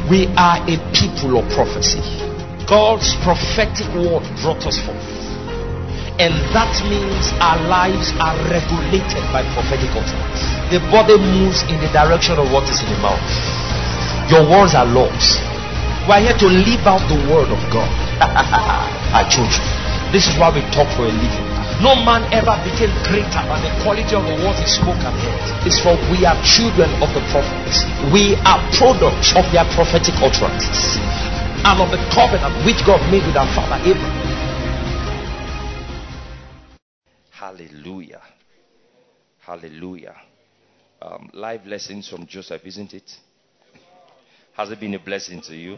We are a people of prophecy. God's prophetic word brought us forth. And that means our lives are regulated by prophetic utterance. The body moves in the direction of what is in the mouth. Your words are laws. We are here to live out the word of God. I told you. This is why we talk for a living. No man ever became greater than the quality of the words he spoke and heard. It's for we are children of the prophets. We are products of their prophetic utterances and of the covenant which God made with our father Abraham. Hallelujah. Hallelujah. Live lessons from Joseph, isn't it? Has it been a blessing to you?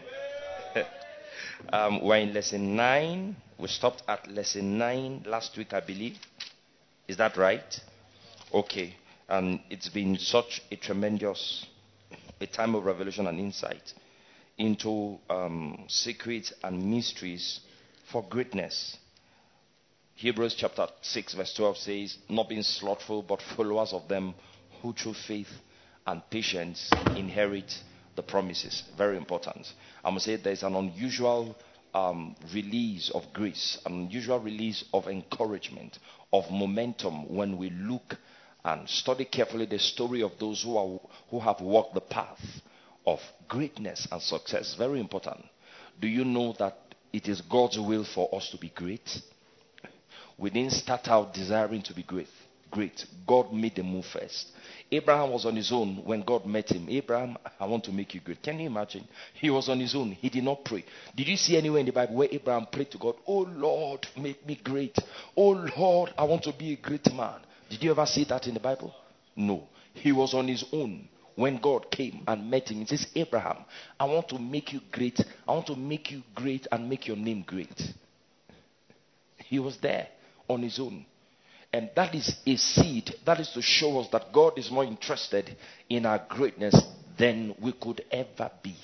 We're in lesson 9. We stopped at lesson 9 last week, I believe. Is that right? Okay. And it's been such a tremendous a time of revelation and insight into secrets and mysteries for greatness. Hebrews chapter 6 verse 12 says, not being slothful but followers of them who through faith and patience inherit the promises. Very important. I must say there's an unusual release of grace, an unusual release of encouragement, of momentum when we look and study carefully the story of those who have walked the path of greatness and success. Very important. Do you know that it is God's will for us to be great? We didn't start out desiring to be great. God made the move first. Abraham was on his own when God met him. Abraham, I want to make you great. Can you imagine? He was on his own. He did not pray. Did you see anywhere in the Bible where Abraham prayed to God, oh Lord, make me great. Oh Lord, I want to be a great man. Did you ever see that in the Bible? No. He was on his own when God came and met him. He says, Abraham, I want to make you great. I want to make you great and make your name great. He was there on his own. And that is a seed. That is to show us that God is more interested in our greatness than we could ever be.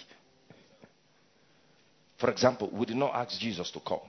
For example, we did not ask Jesus to come.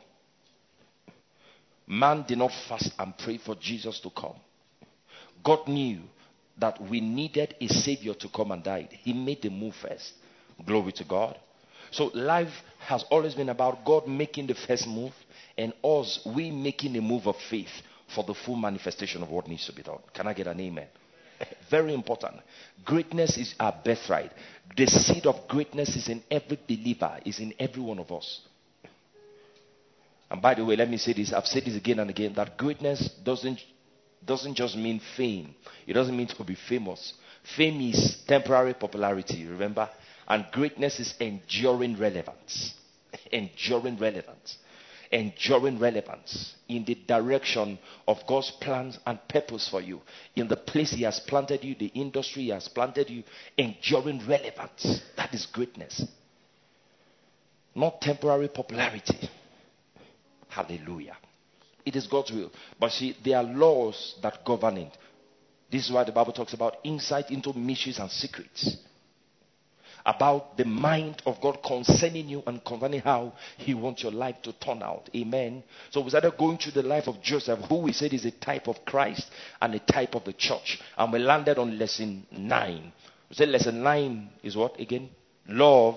Man did not fast and pray for Jesus to come. God knew that we needed a savior to come and die. He made the move first. Glory to God. So life has always been about God making the first move and us, we making a move of faith for the full manifestation of what needs to be done. Can I get an amen? Very important. Greatness is our birthright. The seed of greatness is in every believer, is in every one of us. And by the way, let me say this. I've said this again and again, that greatness doesn't just mean fame. It doesn't mean to be famous. Fame is temporary popularity, remember? And greatness is enduring relevance. Enduring relevance. Enduring relevance in the direction of God's plans and purpose for you. In the place He has planted you, the industry He has planted you, enduring relevance. That is greatness. Not temporary popularity. Hallelujah. It is God's will. But see, there are laws that govern it. This is why the Bible talks about insight into mysteries and secrets. About the mind of God concerning you and concerning how He wants your life to turn out. Amen. So we started going through the life of Joseph, who we said is a type of Christ and a type of the church. And we landed on lesson 9. We said lesson 9 is what again? Love.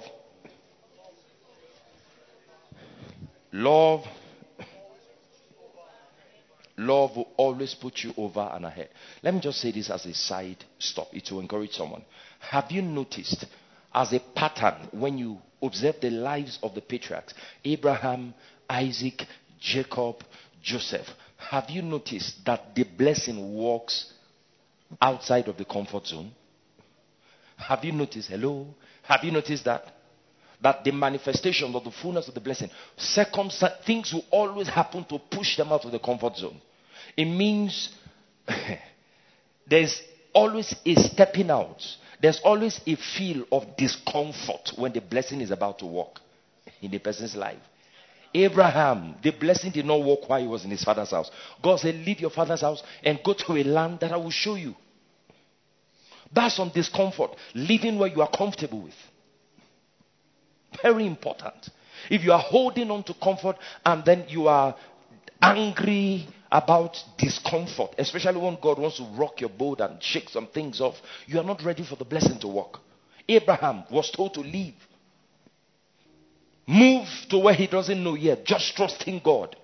Love will always put you over and ahead. Let me just say this as a side stop. It will encourage someone. Have you noticed as a pattern when you observe the lives of the patriarchs, Abraham, Isaac, Jacob, Joseph, have you noticed that the blessing walks outside of the comfort zone? Have you noticed? Hello? Have you noticed that? That the manifestation of the fullness of the blessing, things will always happen to push them out of the comfort zone. It means there's always a stepping out. There's always a feel of discomfort when the blessing is about to walk in the person's life. Abraham, the blessing did not walk while he was in his father's house. God said, leave your father's house and go to a land that I will show you. That's some discomfort. Living where you are comfortable with. Very important. If you are holding on to comfort and then you are angry about discomfort, especially when God wants to rock your boat and shake some things off, you are not ready for the blessing to work. Abraham was told to leave. Move to where he doesn't know yet. Just trusting God.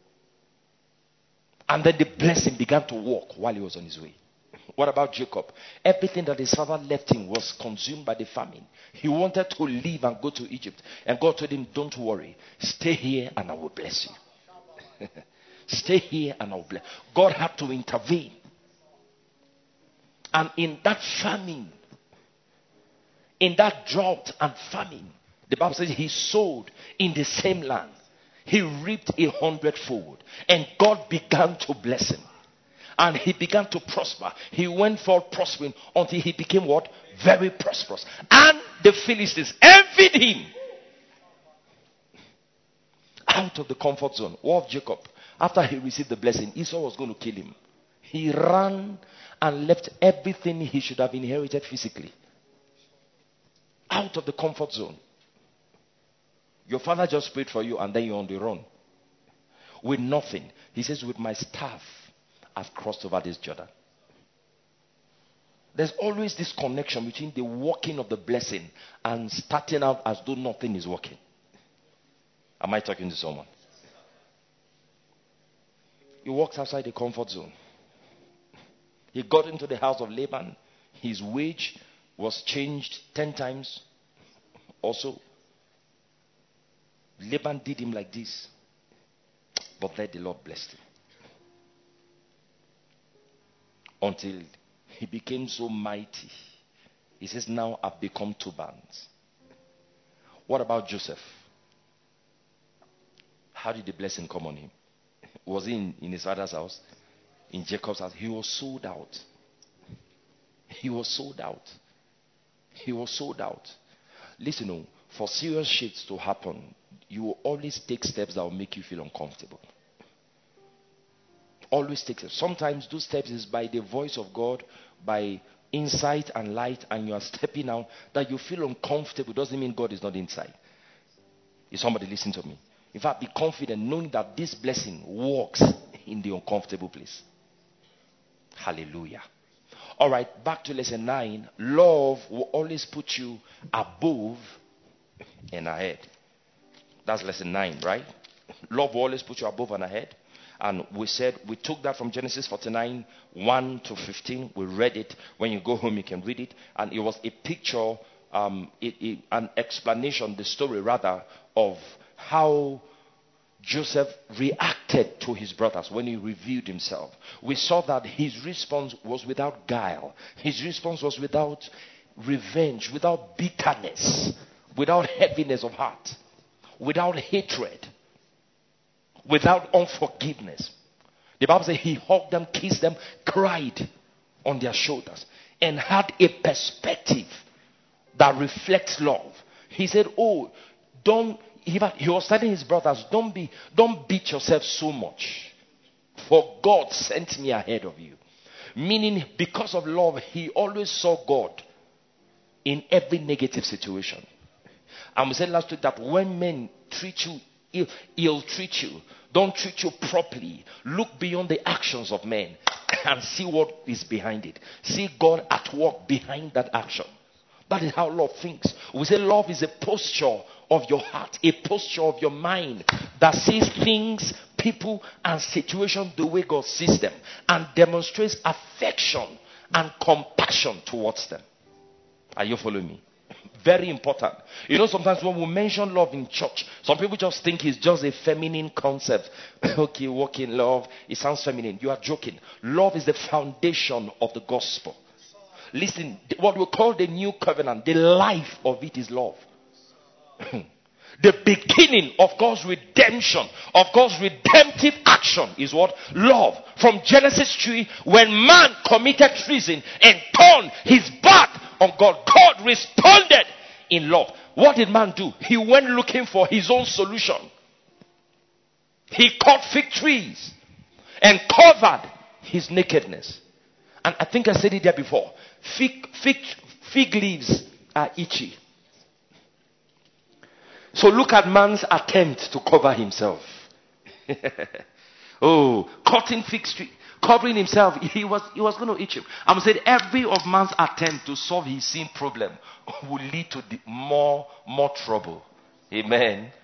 And then the blessing began to walk while he was on his way. What about Jacob? Everything that his father left him was consumed by the famine. He wanted to leave and go to Egypt. And God told him, don't worry. Stay here and I will bless you. Stay here and I will bless. God had to intervene. And in that famine, in that drought and famine, the Bible says he sowed in the same land. He reaped 100-fold. And God began to bless him. And he began to prosper. He went forth prospering until he became what? Very prosperous. And the Philistines envied him. Out of the comfort zone. What of Jacob? After he received the blessing, Esau was going to kill him. He ran and left everything he should have inherited physically. Out of the comfort zone. Your father just prayed for you and then you're on the run. With nothing. He says, with my staff, I've crossed over this Jordan. There's always this connection between the working of the blessing and starting out as though nothing is working. Am I talking to someone? He walked outside the comfort zone. He got into the house of Laban. His wage was changed 10 times. Also, Laban did him like this. But then the Lord blessed him. Until he became so mighty. He says, now I've become 2 bands. What about Joseph? How did the blessing come on him? Was he in his father's house? In Jacob's house? He was sold out. He was sold out. He was sold out. Listen, for serious shifts to happen, you will always take steps that will make you feel uncomfortable. Always take steps. Sometimes those steps is by the voice of God, by insight and light, and you are stepping out. That you feel uncomfortable doesn't mean God is not inside. Is somebody listening to me? In fact, be confident knowing that this blessing works in the uncomfortable place. Hallelujah. All right, back to lesson 9. Love will always put you above and ahead. That's lesson 9, right? Love will always put you above and ahead. And we said, we took that from Genesis 49, 1 to 15. We read it. When you go home, you can read it. And it was a picture, an explanation, the story rather, of how Joseph reacted to his brothers when he revealed himself. We saw that his response was without guile. His response was without revenge, without bitterness, without heaviness of heart, without hatred, without unforgiveness. The Bible says he hugged them, kissed them, cried on their shoulders, and had a perspective that reflects love. He said, he was telling his brothers, don't beat yourself so much, for God sent me ahead of you. Meaning, because of love, he always saw God in every negative situation. And we said last week that when men treat you ill treat you, don't treat you properly, look beyond the actions of men and see what is behind it. See God at work behind that action. That is how love thinks. We say love is a posture of your heart, a posture of your mind that sees things, people, and situations the way God sees them and demonstrates affection and compassion towards them. Are you following me? Very important. You know, sometimes when we mention love in church, some people just think it's just a feminine concept. Okay, walk in love. It sounds feminine. You are joking. Love is the foundation of the gospel. Listen, what we call the new covenant, the life of it is love. The beginning of God's redemption, of God's redemptive action is what? Love. From Genesis 3, when man committed treason and turned his back on God, God responded in love. What did man do? He went looking for his own solution. He cut fig trees and covered his nakedness. And I think I said it there before. Fig leaves are itchy. So look at man's attempt to cover himself. Cutting fig tree, covering himself. He was going to itch him. I'm saying every of man's attempt to solve his sin problem will lead to more trouble. Amen.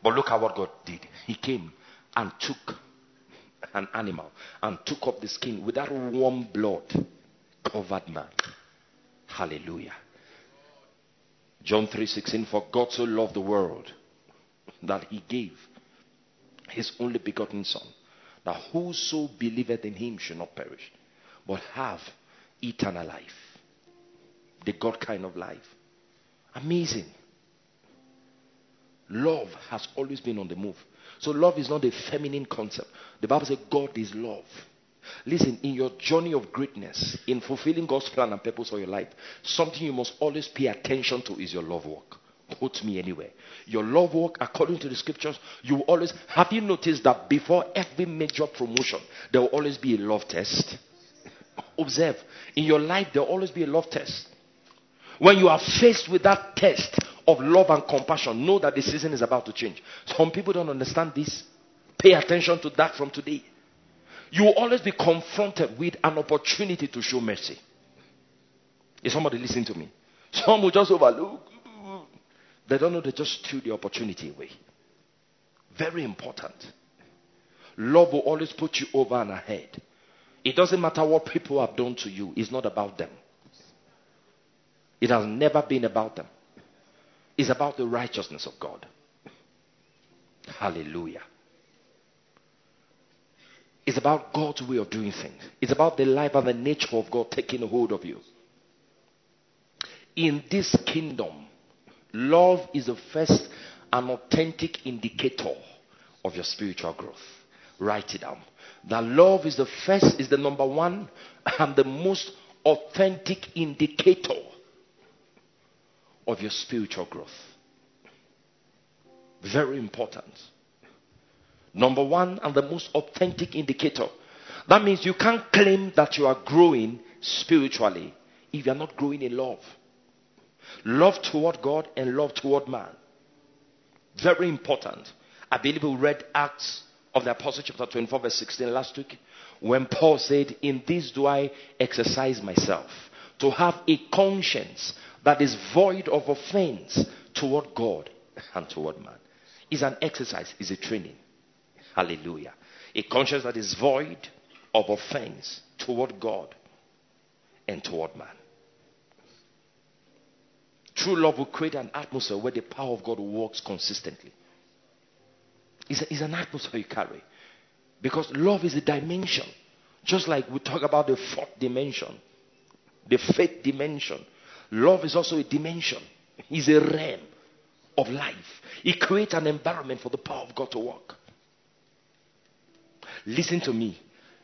But look at what God did. He came and took an animal and took up the skin with that warm blood, covered man. Hallelujah. John 3:16, for God so loved the world that he gave his only begotten son, that whoso believeth in him should not perish, but have eternal life. The God kind of life. Amazing. Love has always been on the move. So love is not a feminine concept. The Bible says God is love. Listen, in your journey of greatness, in fulfilling God's plan and purpose for your life, something you must always pay attention to is your love walk. Quote me anywhere. Your love walk, according to the scriptures, you will always, have you noticed that before every major promotion, there will always be a love test? Observe, in your life, there will always be a love test. When you are faced with that test of love and compassion, know that the season is about to change. Some people don't understand this. Pay attention to that from today. You will always be confronted with an opportunity to show mercy. Is somebody listening to me? Some will just overlook. They don't know, they just threw the opportunity away. Very important. Love will always put you over and ahead. It doesn't matter what people have done to you. It's not about them. It has never been about them. It's about the righteousness of God. Hallelujah. It's about God's way of doing things. It's about the life and the nature of God taking a hold of you. In this kingdom, love is the first and authentic indicator of your spiritual growth. Write it down. That love is the number one and the most authentic indicator of your spiritual growth. Very important. Number one and the most authentic indicator. That means you can't claim that you are growing spiritually if you are not growing in love. Love toward God and love toward man. Very important. I believe we read Acts of the Apostle chapter 24 verse 16 last week, when Paul said, in this do I exercise myself, to have a conscience that is void of offense toward God and toward man. It's an exercise, it's a training. Hallelujah. A conscience that is void of offense toward God and toward man. True love will create an atmosphere where the power of God works consistently. It's an atmosphere you carry. Because love is a dimension. Just like we talk about the fourth dimension, the faith dimension. Love is also a dimension. It's a realm of life. It creates an environment for the power of God to work. Listen to me.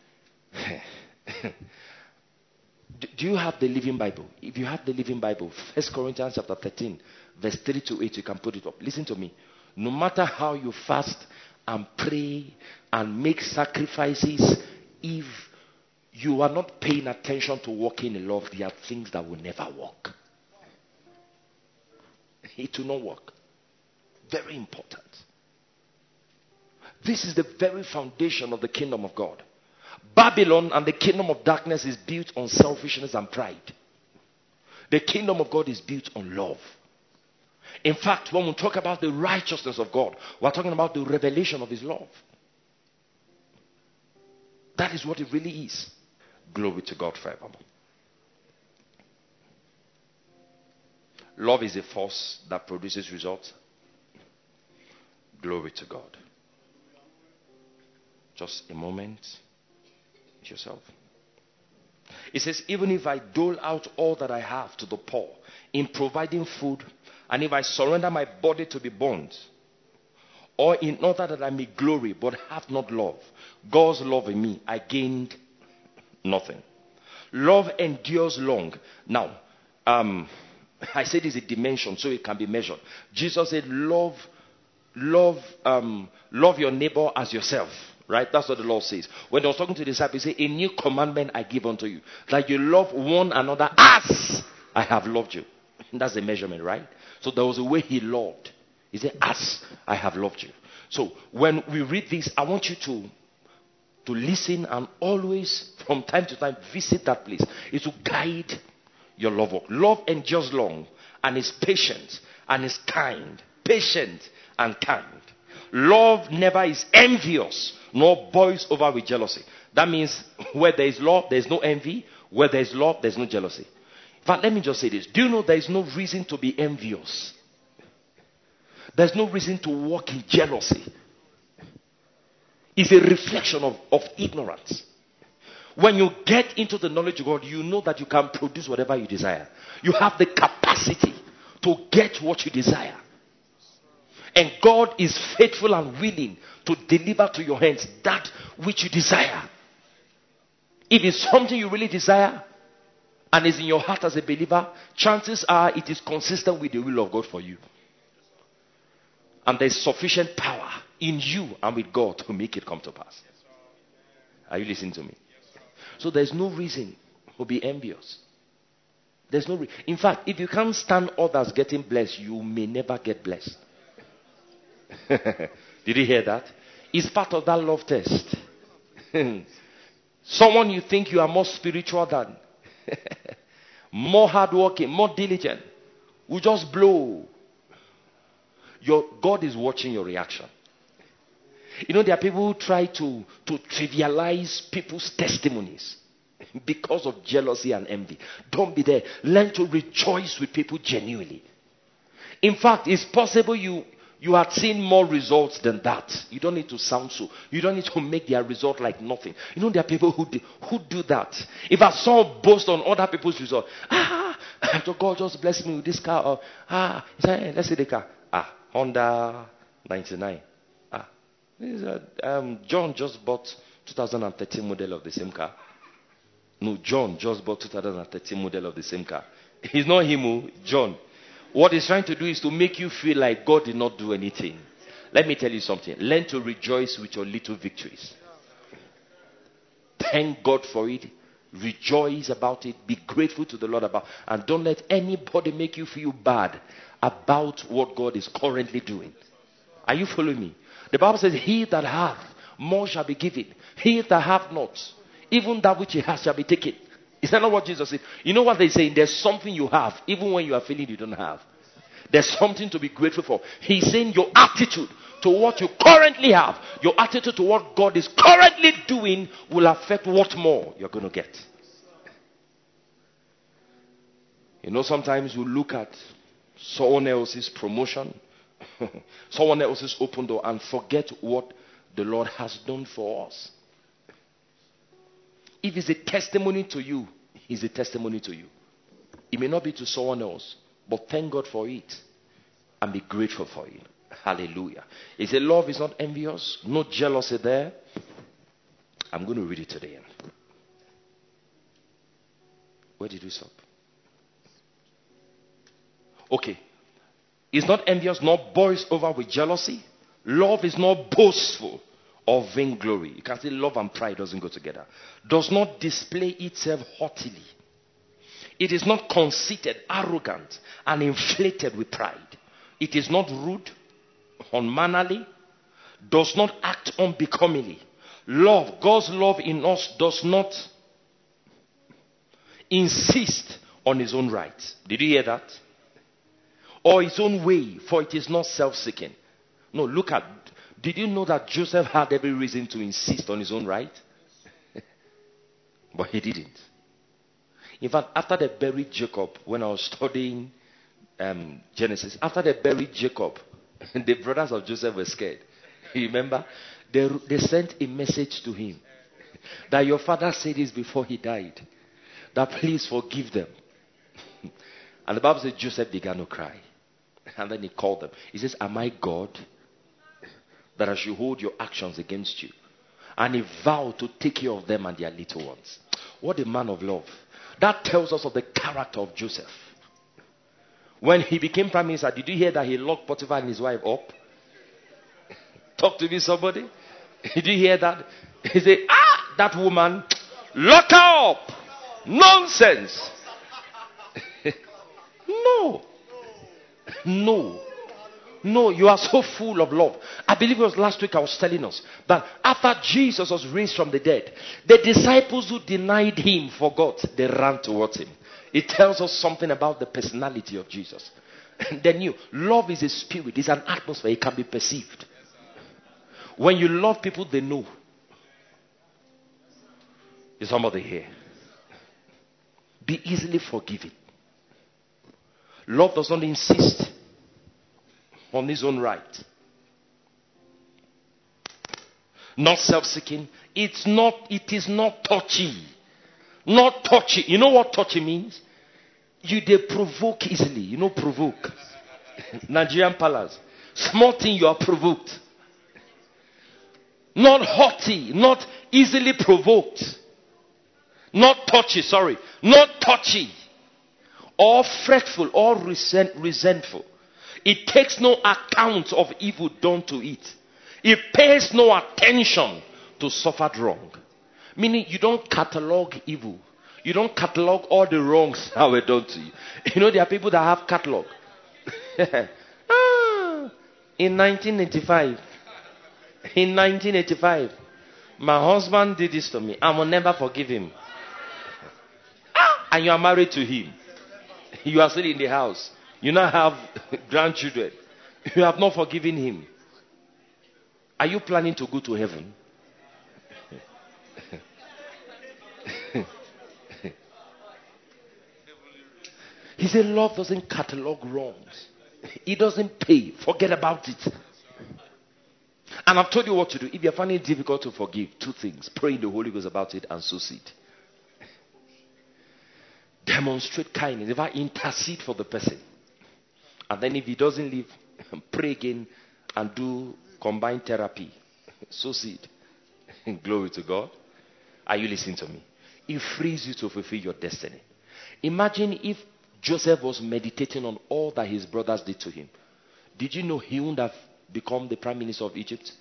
Do you have the Living Bible? If you have the Living Bible, 1 Corinthians chapter 13, verse 3 to 8, you can put it up. Listen to me. No matter how you fast and pray and make sacrifices, if you are not paying attention to walking in love, there are things that will never work. It will not work. Very important. This is the very foundation of the kingdom of God. Babylon and the kingdom of darkness is built on selfishness and pride. The kingdom of God is built on love. In fact, when we talk about the righteousness of God, we're talking about the revelation of his love. That is what it really is. Glory to God forevermore. Love is a force that produces results. Glory to God. Just a moment. Yourself. It says, even if I dole out all that I have to the poor in providing food, and if I surrender my body to be burned, or in order that I may glory but have not love, God's love in me, I gained nothing. Love endures long. Now, I said it's a dimension, so it can be measured. Jesus said, love your neighbor as yourself. Right? That's what the Lord says. When he was talking to the disciples, he said, a new commandment I give unto you, that you love one another as I have loved you. That's the measurement, right? So there was a way he loved. He said, as I have loved you. So when we read this, I want you to listen and always, from time to time, visit that place. It's to guide your love walk. Love endures long and is patient and is kind. Patient and kind. Love never is envious, nor boils over with jealousy. That means where there is love, there is no envy. Where there is love, there is no jealousy. In fact, let me just say this. Do you know there is no reason to be envious? There's no reason to walk in jealousy. It's a reflection of ignorance. When you get into the knowledge of God, you know that you can produce whatever you desire. You have the capacity to get what you desire. And God is faithful and willing to deliver to your hands that which you desire. If it's something you really desire and is in your heart as a believer, chances are it is consistent with the will of God for you. And there's sufficient power in you and with God to make it come to pass. Are you listening to me? So there's no reason to be envious. There's no in fact, if you can't stand others getting blessed, you may never get blessed. Did you hear that? It's part of that love test. Someone you think you are more spiritual than, more hardworking, more diligent, will just blow. God is watching your reaction. You know, there are people who try to trivialize people's testimonies because of jealousy and envy. Don't be there. Learn to rejoice with people genuinely. In fact, it's possible you had seen more results than that. You don't need to sound so. You don't need to make their result like nothing. You know, there are people who do that. If I saw boast on other people's results, so God just blessed me with this car. Or, let's see the car. Honda 99. John just bought 2013 model of the same car. No, John just bought 2013 model of the same car. It's not him, John. What he's trying to do is to make you feel like God did not do anything. Let me tell you something. Learn to rejoice with your little victories. Thank God for it. Rejoice about it. Be grateful to the Lord about it. And don't let anybody make you feel bad about what God is currently doing. Are you following me? The Bible says, he that hath, more shall be given. He that hath not, even that which he has shall be taken. Is that not what Jesus said? You know what they're saying? There's something you have, even when you are feeling you don't have. There's something to be grateful for. He's saying your attitude to what you currently have, your attitude to what God is currently doing will affect what more you're going to get. You know, sometimes we look at someone else's promotion, someone else's open door, and forget what the Lord has done for us. If it's a testimony to you, it's a testimony to you. It may not be to someone else, but thank God for it and be grateful for it. Hallelujah. He said, love is not envious, no jealousy there. I'm going to read it to the end. Where did we stop? Okay. It's not envious, nor boils over with jealousy. Love is not boastful or vainglory. You can say love and pride doesn't go together. Does not display itself haughtily. It is not conceited, arrogant, and inflated with pride. It is not rude, unmannerly, does not act unbecomingly. Love, God's love in us does not insist on his own rights. Did you hear that? Or his own way, for it is not self-seeking. No, look at, did you know that Joseph had every reason to insist on his own right? But he didn't. In fact, after they buried Jacob, when I was studying Genesis, after they buried Jacob, the brothers of Joseph were scared. You remember? They sent a message to him that your father said this before he died, that please forgive them. And the Bible says Joseph began to cry. And then he called them. He says, am I God that I should hold your actions against you? And he vowed to take care of them and their little ones. What a man of love. That tells us of the character of Joseph. When he became prime minister, did you hear that he locked Potiphar and his wife up? Talk to me, somebody. Did you hear that? He said, that woman, lock her up. Nonsense. No, you are so full of love. I believe it was last week I was telling us that after Jesus was raised from the dead, the disciples who denied him forgot. They ran towards him. It tells us something about the personality of Jesus. They knew love is a spirit, it's an atmosphere, it can be perceived. When you love people, they know. Is somebody here? Be easily forgiven. Love does not insist on his own right. Not self-seeking. It is not touchy. Not touchy. You know what touchy means? They provoke easily. You know, provoke. Nigerian palace. Small thing, you are provoked. Not haughty. Not easily provoked. Not touchy, sorry. Not touchy. Or fretful or resentful. It takes no account of evil done to it. It pays no attention to suffered wrong. Meaning you don't catalog evil. You don't catalog all the wrongs that were done to you. You know, there are people that have catalog. In 1985, my husband did this to me. I will never forgive him. And you are married to him. You are still in the house. You now have grandchildren. You have not forgiven him. Are you planning to go to heaven? He said love doesn't catalog wrongs. It doesn't pay. Forget about it. And I've told you what to do. If you're finding it difficult to forgive, 2 things. Pray in the Holy Ghost about it and sow seed. Demonstrate kindness. If I intercede for the person. And then if he doesn't leave, pray again and do combined therapy. Sow seed. Glory to God. Are you listening to me? It frees you to fulfill your destiny. Imagine if Joseph was meditating on all that his brothers did to him. Did you know he wouldn't have become the prime minister of Egypt?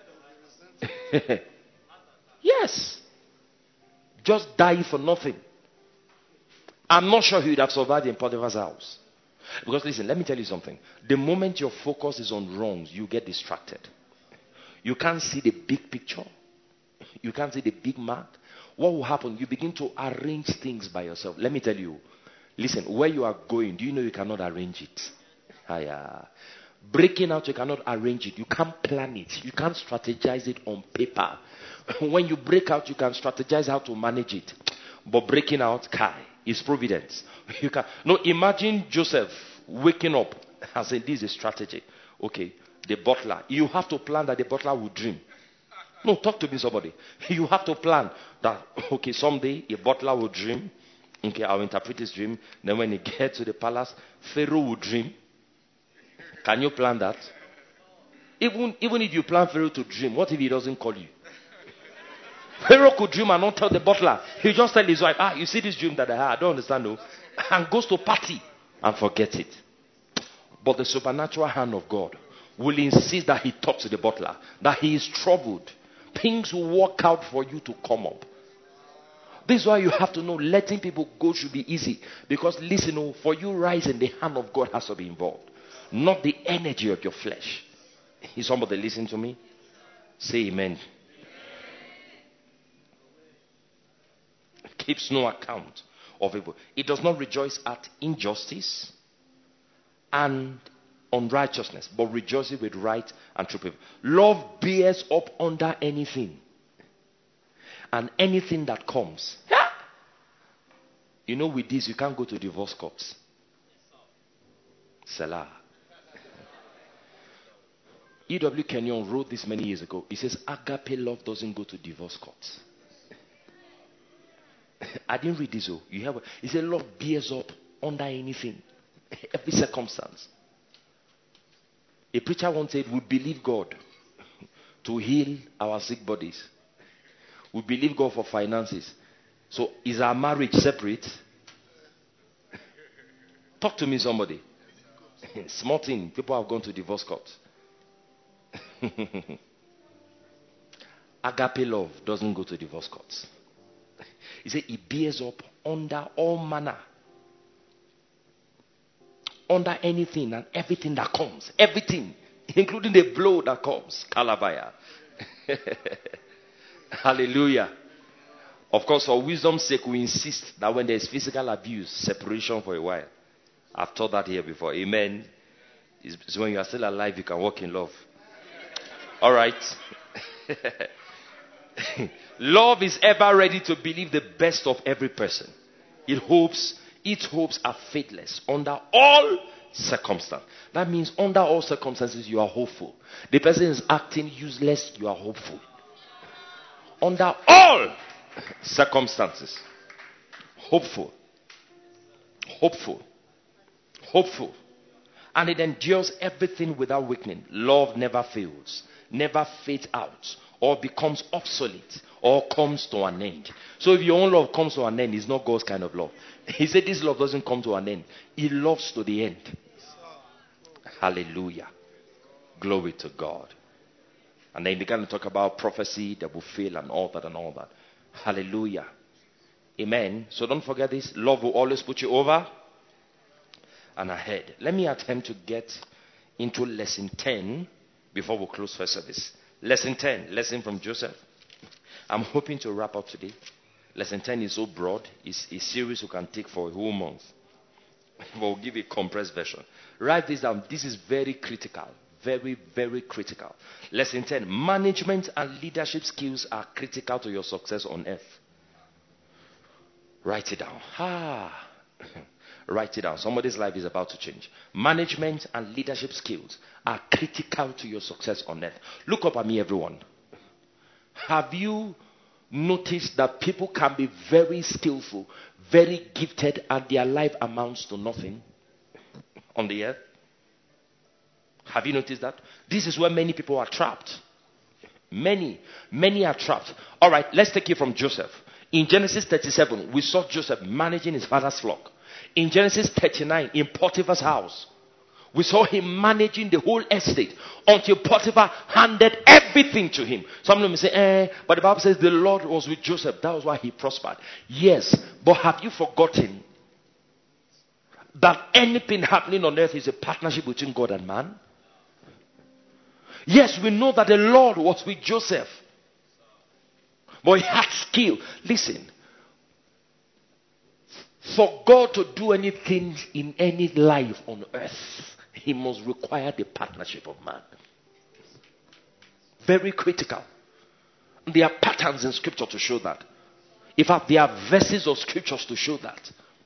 Yes. Just die for nothing. I'm not sure he would have survived in Potiphar's house. Because listen, let me tell you something. The moment your focus is on wrongs, you get distracted. You can't see the big picture. You can't see the big map. What will happen? You begin to arrange things by yourself. Let me tell you. Listen, where you are going, do you know you cannot arrange it? Breaking out, you cannot arrange it. You can't plan it. You can't strategize it on paper. When you break out, you can strategize how to manage it. But breaking out, is providence. You can imagine Joseph waking up and saying, this is a strategy. Okay, the butler. You have to plan that the butler will dream. No, talk to me, somebody. You have to plan that, okay, someday a butler will dream. Okay, I'll interpret his dream. Then when he gets to the palace, Pharaoh will dream. Can you plan that? Even if you plan Pharaoh to dream, what if he doesn't call you? Pharaoh could dream and not tell the butler. He just tell his wife, you see this dream that I had? I don't understand, no. And goes to party and forget it. But the supernatural hand of God will insist that he talks to the butler, that he is troubled. Things will work out for you to come up. This is why you have to know letting people go should be easy. Because listen, for you rising, the hand of God has to be involved. Not the energy of your flesh. Is somebody listening to me? Say amen. It keeps no account of evil. It does not rejoice at injustice and unrighteousness, but rejoices with right and true people. Love bears up under anything. And anything that comes. You know, with this, you can't go to divorce courts. Selah. E.W. Kenyon wrote this many years ago. He says, agape love doesn't go to divorce courts. I didn't read this. He said, love bears up under anything. Every circumstance. A preacher once said, we believe God to heal our sick bodies. We believe God for finances. So is our marriage separate? Talk to me, somebody. Small thing. People have gone to divorce court. Agape love doesn't go to divorce courts. He said it bears up under all manner. Under anything and everything that comes. Everything. Including the blow that comes. Kalabaya. Hallelujah. Of course, for wisdom's sake, we insist that when there is physical abuse, separation for a while. I've taught that here before. Amen. It's when you are still alive, you can walk in love. All right. Love is ever ready to believe the best of every person. Its hopes are faithless under all circumstances. That means under all circumstances you are hopeful. The person is acting useless, you are hopeful. Under all circumstances. Hopeful. Hopeful. Hopeful. And it endures everything without weakening. Love never fails, never fades out, or becomes obsolete, or comes to an end. So if your own love comes to an end, it's not God's kind of love. He said this love doesn't come to an end. He loves to the end. Hallelujah. Glory to God. And then he began to talk about prophecy that will fail and all that and all that. Hallelujah. Amen. So don't forget this. Love will always put you over and ahead. Let me attempt to get into lesson 10 before we close first service. Lesson 10, lesson from Joseph. I'm hoping to wrap up today. Lesson 10 is so broad. It's a series you can take for a whole month. But we'll give a compressed version. Write this down. This is very critical. Very, very critical. Lesson 10. Management and leadership skills are critical to your success on earth. Write it down. Write it down. Somebody's life is about to change. Management and leadership skills are critical to your success on earth. Look up at me, everyone. Have you noticed that people can be very skillful, very gifted, and their life amounts to nothing on the earth? Have you noticed that? This is where many people are trapped. Many are trapped. All right, let's take it from Joseph. In Genesis 37, we saw Joseph managing his father's flock. In Genesis 39, in Potiphar's house, we saw him managing the whole estate until Potiphar handed everything to him. Some of them say, but the Bible says the Lord was with Joseph. That was why he prospered. Yes, but have you forgotten that anything happening on earth is a partnership between God and man? Yes, we know that the Lord was with Joseph, but he had skill. Listen, for God to do anything in any life on earth, he must require the partnership of man. Very critical. There are patterns in scripture to show that. In fact, there are verses of scriptures to show that.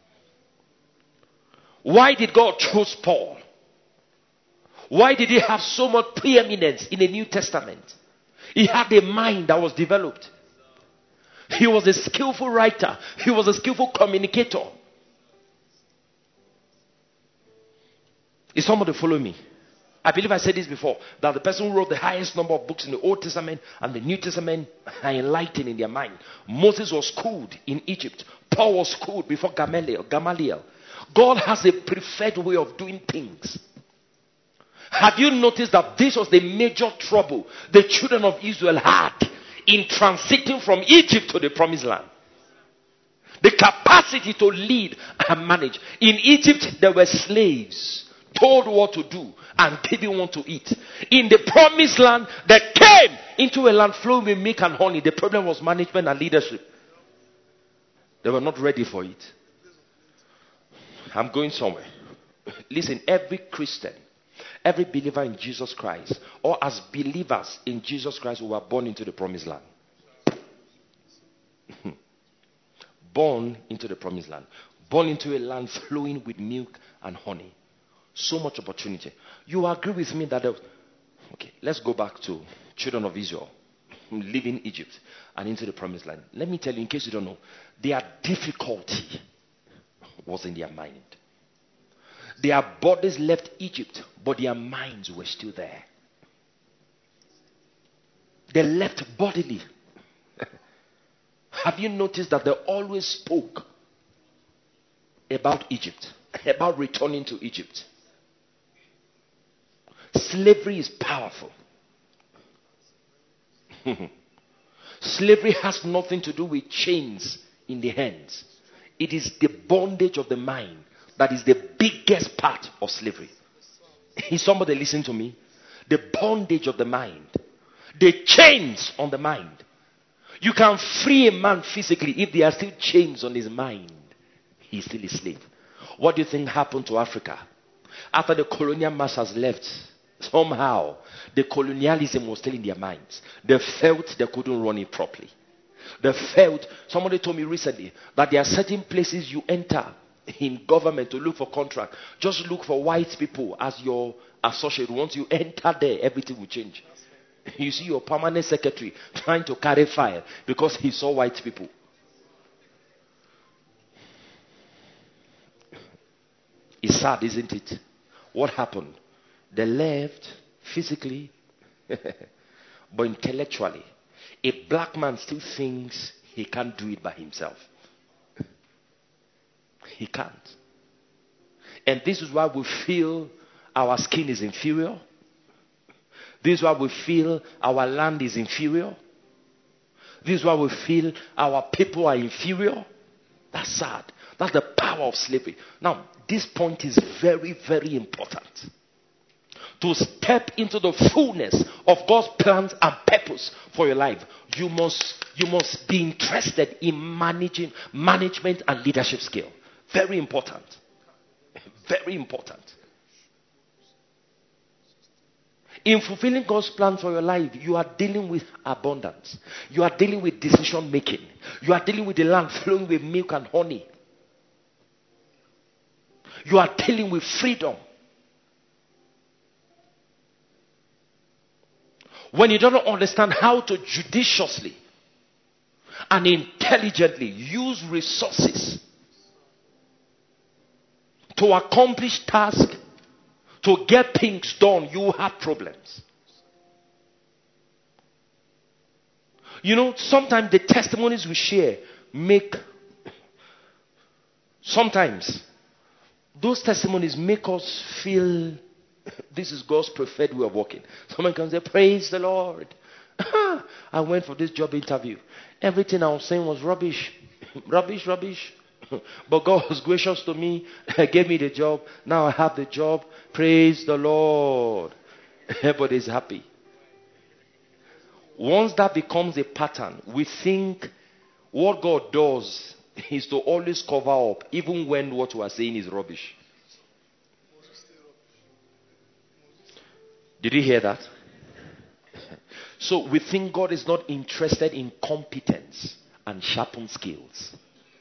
Why did God choose Paul? Why did he have so much preeminence in the New Testament? He had a mind that was developed. He was a skillful writer. He was a skillful communicator. Is somebody following me? I believe I said this before, that the person who wrote the highest number of books in the Old Testament and the New Testament are enlightened in their mind. Moses was schooled in Egypt. Paul was schooled before Gamaliel. God has a preferred way of doing things. Have you noticed that this was the major trouble the children of Israel had in transiting from Egypt to the promised land? The capacity to lead and manage. In Egypt, there were slaves, told what to do and given what to eat. In the promised land, they came into a land flowing with milk and honey. The problem was management and leadership. They were not ready for it. I'm going somewhere. Listen, every Christian, every believer in Jesus Christ, or as believers in Jesus Christ who were born into the promised land. Born into the promised land. Born into a land flowing with milk and honey. So much opportunity. You agree with me that okay, let's go back to children of Israel leaving Egypt and into the promised land. Let me tell you, in case you don't know, their difficulty was in their mind. Their bodies left Egypt, but their minds were still there. They left bodily. Have you noticed that they always spoke about Egypt, about returning to Egypt? Slavery is powerful. Slavery has nothing to do with chains in the hands. It is the bondage of the mind that is the biggest part of slavery. Is somebody listening to me? The bondage of the mind. The chains on the mind. You can free a man physically if there are still chains on his mind. He's still a slave. What do you think happened to Africa? After the colonial masters left, Somehow, the colonialism was still in their minds. They felt they couldn't run it properly. They felt, somebody told me recently, that there are certain places you enter in government to look for contract. Just look for white people as your associate. Once you enter there, everything will change. You see your permanent secretary trying to carry file because he saw white people. It's sad, isn't it? What happened? They left physically, but intellectually. A black man still thinks he can't do it by himself. He can't. And this is why we feel our skin is inferior. This is why we feel our land is inferior. This is why we feel our people are inferior. That's sad. That's the power of slavery. Now, this point is very, very important. To step into the fullness of God's plans and purpose for your life, you must be interested in management and leadership skill. Very important. Very important. In fulfilling God's plan for your life, you are dealing with abundance. You are dealing with decision making. You are dealing with the land flowing with milk and honey. You are dealing with freedom. When you don't understand how to judiciously and intelligently use resources to accomplish tasks, to get things done, you have problems. You know, sometimes the testimonies we share sometimes those testimonies make us feel this is God's preferred way of working. Someone can say, praise the Lord. I went for this job interview. Everything I was saying was rubbish. Rubbish. But God was gracious to me, gave me the job. Now I have the job. Praise the Lord. Everybody's happy. Once that becomes a pattern, we think what God does is to always cover up, even when what we are saying is rubbish. Did you hear that? So we think God is not interested in competence and sharpened skills.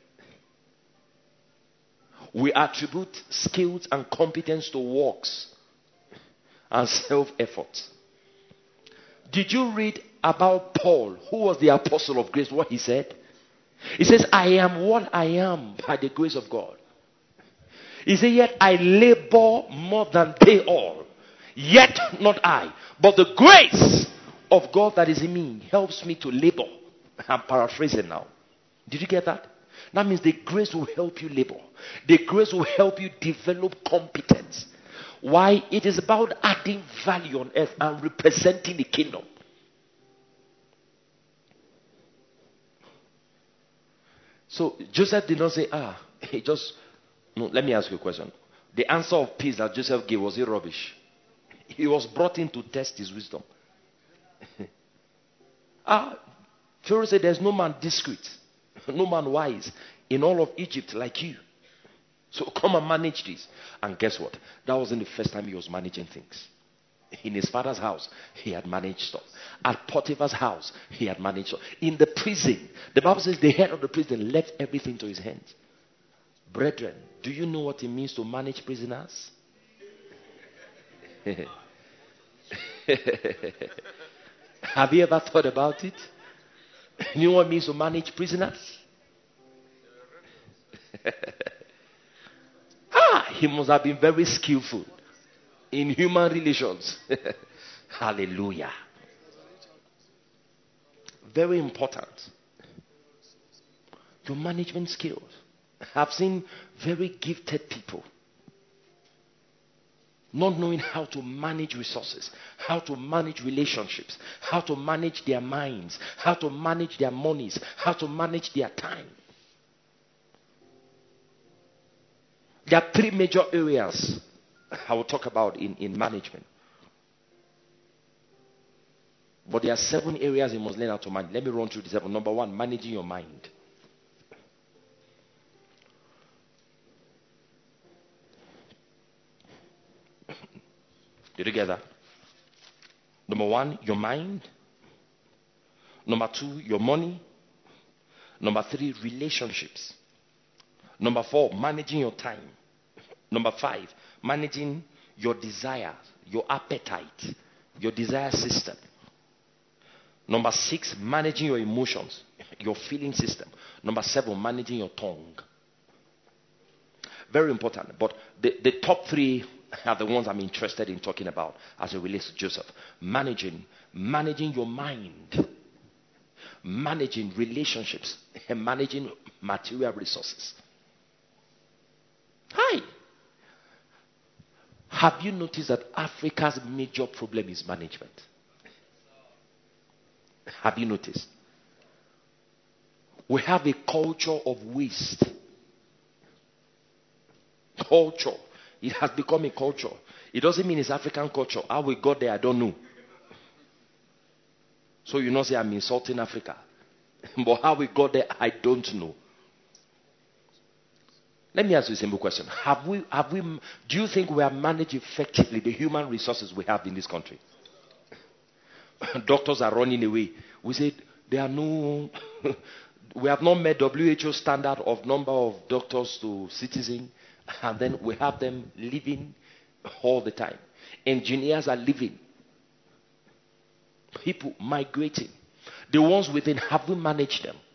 We attribute skills and competence to works and self-effort. Did you read about Paul, who was the apostle of grace, what he said? He says, I am what I am by the grace of God. He said, yet I labor more than they all. Yet not I, but the grace of God that is in me helps me to labor. I'm paraphrasing now. Did you get that? That means the grace will help you labor. The grace will help you develop competence. Why? It is about adding value on earth and representing the kingdom. So Joseph did not say, no, let me ask you a question. The answer of peace that Joseph gave, was it rubbish? He was brought in to test his wisdom. Pharaoh said, there's no man discreet, no man wise in all of Egypt like you. So come and manage this. And guess what? That wasn't the first time he was managing things. In his father's house, he had managed stuff. At Potiphar's house, he had managed stuff. In the prison, the Bible says the head of the prison left everything to his hands. Brethren, do you know what it means to manage prisoners? Have you ever thought about it? You know what it means to manage prisoners? He must have been very skillful in human relations. Hallelujah. Very important. Your management skills. I've seen very gifted people not knowing how to manage resources, how to manage relationships, how to manage their minds, how to manage their monies, how to manage their time. There are three major areas I will talk about in management. But there are 7 areas you must learn how to manage. Let me run through the 7. Number 1, managing your mind. Did you get that? Number 1, your mind. Number 2, your money. Number 3, relationships. Number 4, managing your time. Number 5, managing your desires, your appetite, your desire system. Number 6, managing your emotions, your feeling system. Number 7, managing your tongue. Very important. But the top 3 are the ones I'm interested in talking about as it relates to Joseph. Managing your mind, managing relationships, and managing material resources. Hi. Have you noticed that Africa's major problem is management? Have you noticed? We have a culture of waste. Culture. It has become a culture. It doesn't mean it's African culture. How we got there, I don't know. So you know, say I'm insulting Africa. But how we got there, I don't know. Let me ask you a simple question. Do you think we have managed effectively the human resources we have in this country? Doctors are running away. We said there are no... we have not met WHO standard of number of doctors to citizens. And then we have them living all the time. Engineers are living. People migrating. The ones within, have we managed them?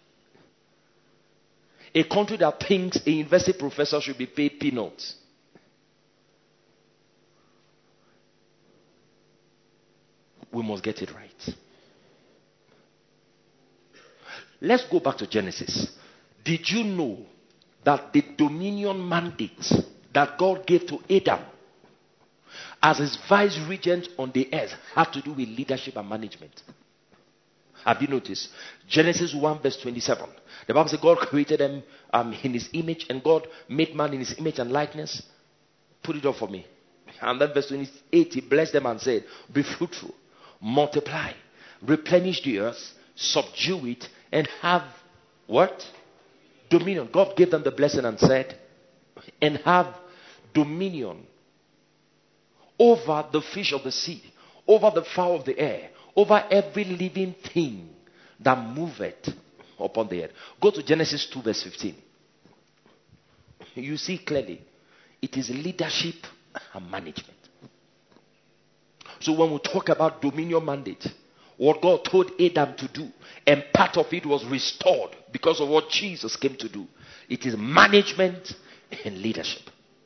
A country that thinks a university professor should be paid peanuts. We must get it right. Let's go back to Genesis. Did you know that the dominion mandate that God gave to Adam as his vice regent on the earth had to do with leadership and management? Have you noticed? Genesis 1 verse 27. The Bible says God created them in his image, and God made man in his image and likeness. Put it up for me. And then verse 28, he blessed them and said, be fruitful, multiply, replenish the earth, subdue it, and have what? Dominion. God gave them the blessing and said, and have dominion over the fish of the sea, over the fowl of the air, over every living thing that moveth upon the earth. Go to Genesis 2 verse 15. You see clearly, it is leadership and management. So when we talk about dominion mandate, what God told Adam to do, and part of it was restored because of what Jesus came to do. It is management and leadership.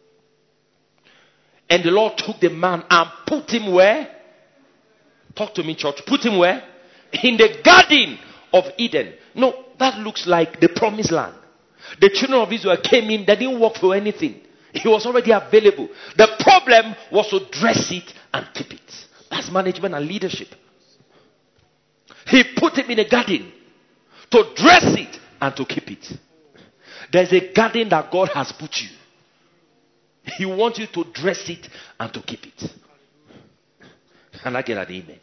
And the Lord took the man and put him where? Talk to me, church. Put him where? In the Garden of Eden. No, that looks like the promised land. The children of Israel came in, they didn't work for anything. It was already available. The problem was to dress it and keep it. That's management and leadership. He put him in a garden to dress it and to keep it. There's a garden that God has put you. He wants you to dress it and to keep it. Can I get an amen?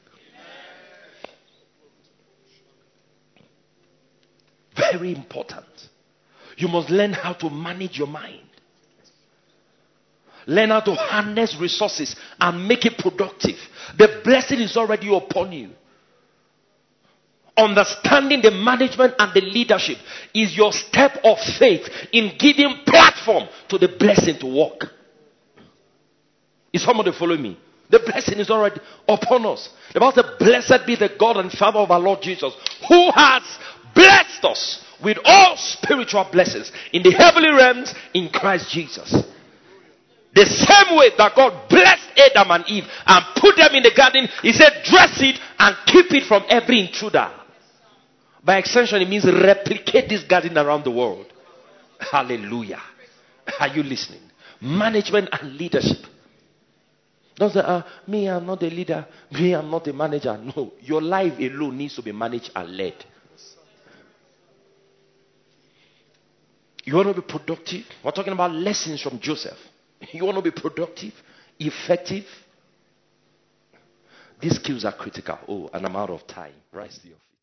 Very important. You must learn how to manage your mind. Learn how to harness resources and make it productive. The blessing is already upon you. Understanding the management and the leadership is your step of faith in giving platform to the blessing to work. Is somebody following me? The blessing is already upon us. The Bible says, blessed be the God and Father of our Lord Jesus, who has blessed us with all spiritual blessings in the heavenly realms in Christ Jesus. The same way that God blessed Adam and Eve and put them in the garden, he said, dress it and keep it from every intruder. By extension, it means replicate this garden around the world. Hallelujah. Are you listening? Management and leadership. Don't say, me, I'm not a leader. Me, I'm not a manager. No, your life alone needs to be managed and led. You want to be productive? We're talking about lessons from Joseph. You want to be productive, effective? These skills are critical. Oh, and I'm out of time. Rise to your feet.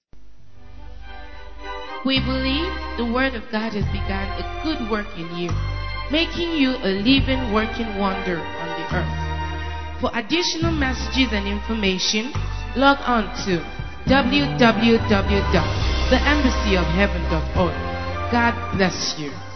We believe the Word of God has begun a good work in you, making you a living, working wonder on the earth. For additional messages and information, log on to www.theembassyofheaven.org. God bless you.